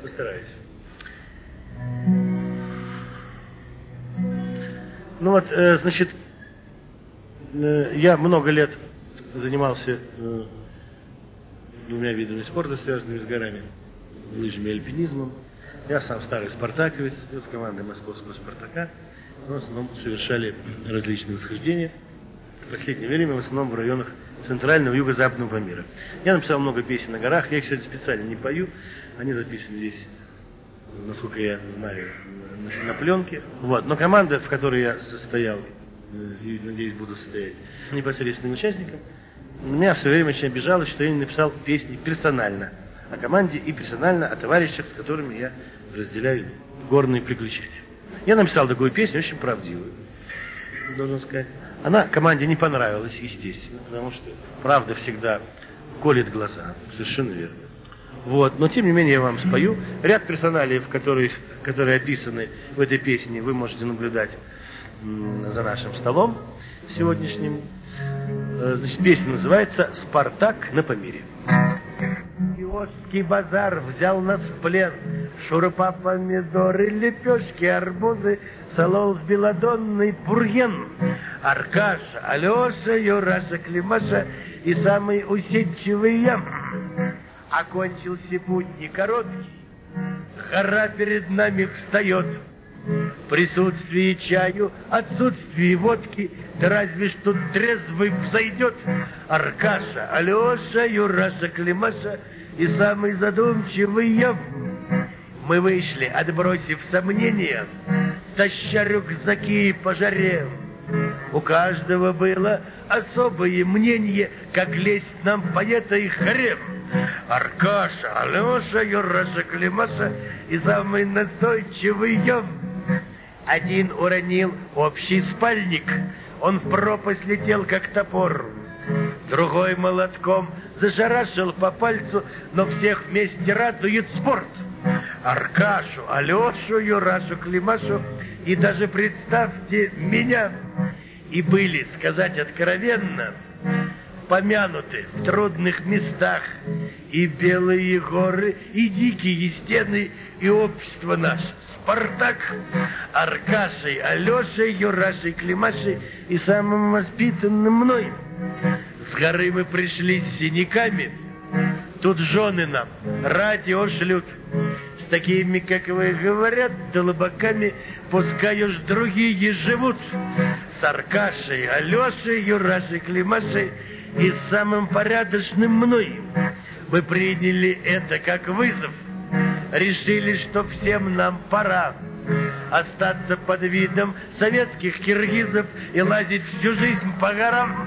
Постараюсь. Ну вот, значит, я много лет занимался двумя видами спорта, связанными с горами, лыжами и альпинизмом. Я сам старый спартаковец, с командой московского «Спартака». Мы в основном совершали различные восхождения. В последнее время в основном в районах центрального и юго-западного Памира. Я написал много песен на горах, я их сегодня специально не пою. Они записаны здесь, насколько я знаю, на пленке. Вот. Но команда, в которой я состоял, и, надеюсь, буду состоять непосредственным участником, меня в свое время очень обижало, что я не написал песни персонально о команде и персонально о товарищах, с которыми я разделяю горные приключения. Я написал такую песню, очень правдивую, должен сказать. Она команде не понравилась, естественно, потому что правда всегда колет глаза, совершенно верно. Вот. Но тем не менее я вам спою. Ряд персоналей, которые описаны в этой песне, вы можете наблюдать за нашим столом сегодняшним. Значит, песня называется «Спартак на Памире». Киосский базар взял нас в плен. Шурпа, помидоры, лепешки, арбузы, солол белодонный бурьен. Аркаша, Алеша, Юраша, Климаша и самый усидчивый я. Окончился путь не короткий, гора перед нами встает. В присутствии чаю, отсутствии водки, да разве ж тут трезвый взойдет. Аркаша, Алеша, Юраша, Климаша и самый задумчивый я. Мы вышли, отбросив сомнения, таща рюкзаки по жаре. У каждого было особое мнение, как лезть нам по этой горе. Аркаша, Алеша, Юраша, Климаша и самый настойчивый я. Один уронил общий спальник, он в пропасть летел, как топор. Другой молотком зашарашил по пальцу, но всех вместе радует спорт. Аркашу, Алешу, Юрашу, Климашу и даже, представьте, меня. И были, сказать откровенно, помянуты в трудных местах и белые горы, и дикие стены, и общество наше. Спартак, Аркашей, Алешей, Юрашей, Климашей и самым воспитанным мной. С горы мы пришли с синяками, тут жены нам радио шлют. С такими, как вы, говорят, долбаками, пускай уж другие живут. С Аркашей, Алешей, Юрашей, Климашей и самым порядочным мной. Мы приняли это как вызов, решили, что всем нам пора остаться под видом советских киргизов и лазить всю жизнь по горам.